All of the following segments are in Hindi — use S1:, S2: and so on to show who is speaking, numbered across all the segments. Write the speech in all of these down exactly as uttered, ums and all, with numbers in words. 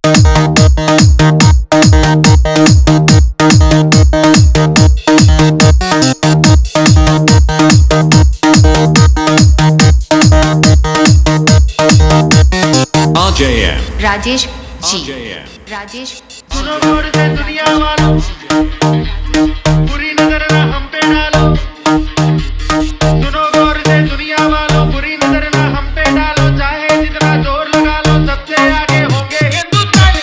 S1: राजेश जी राजेश
S2: सुनो गौर से दुनिया वालों, बुरी नजर ना हम पे डालो। सुनो गौर से दुनिया वालों, बुरी नजर ना हम पे डालो। चाहे जितना जोर लगा लो, सबसे आगे होंगे हिंदुस्तानी।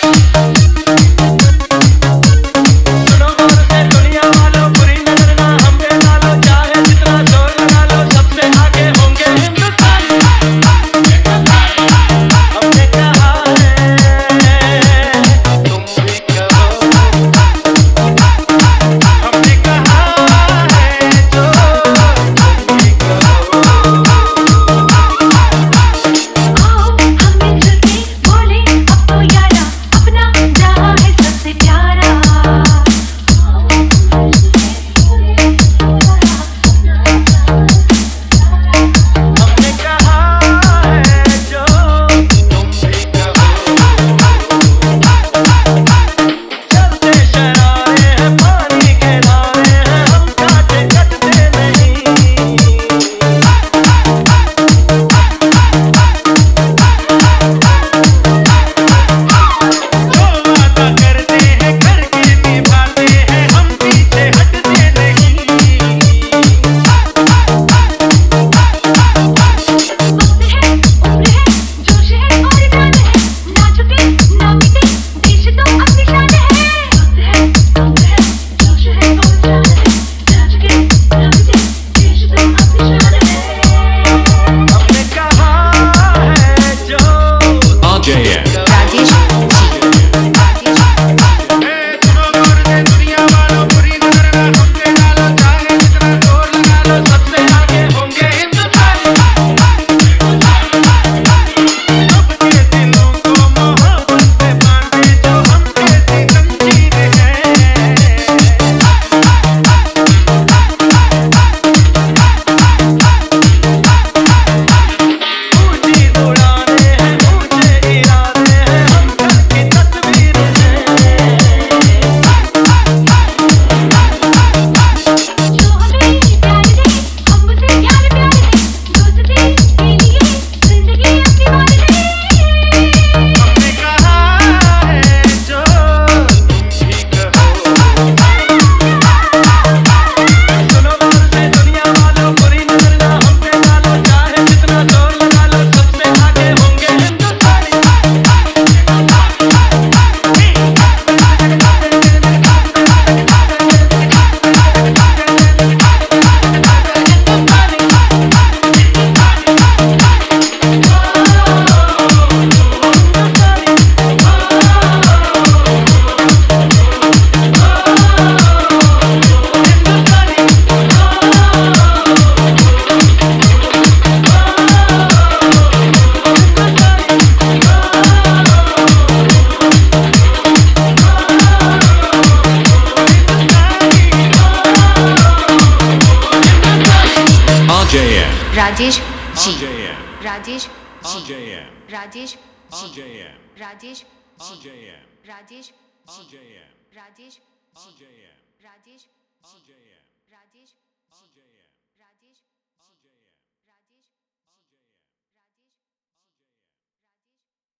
S2: सुनो गौर से दुनिया वालों, बुरी नजर ना हम पे डालो। चाहे जितना जोर लगा लो, सबसे आगे होंगे हिंदुस्तानी। हमने कहा
S1: राजेश जी राजेश जी राजेश जी राजेश जी राजेश जी राजेश जी राजेश जी